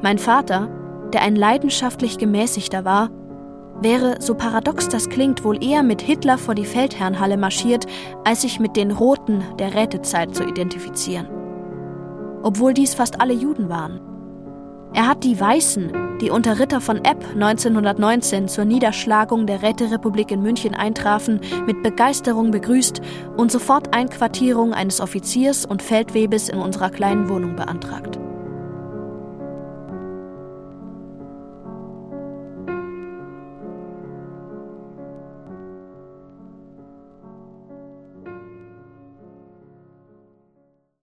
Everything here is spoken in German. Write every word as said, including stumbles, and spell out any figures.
Mein Vater, der ein leidenschaftlich Gemäßigter war, wäre, so paradox das klingt, wohl eher mit Hitler vor die Feldherrnhalle marschiert, als sich mit den Roten der Rätezeit zu identifizieren. Obwohl dies fast alle Juden waren. Er hat die Weißen, die unter Ritter von Epp neunzehnhundertneunzehn zur Niederschlagung der Räterepublik in München eintrafen, mit Begeisterung begrüßt und sofort Einquartierung eines Offiziers und Feldwebels in unserer kleinen Wohnung beantragt.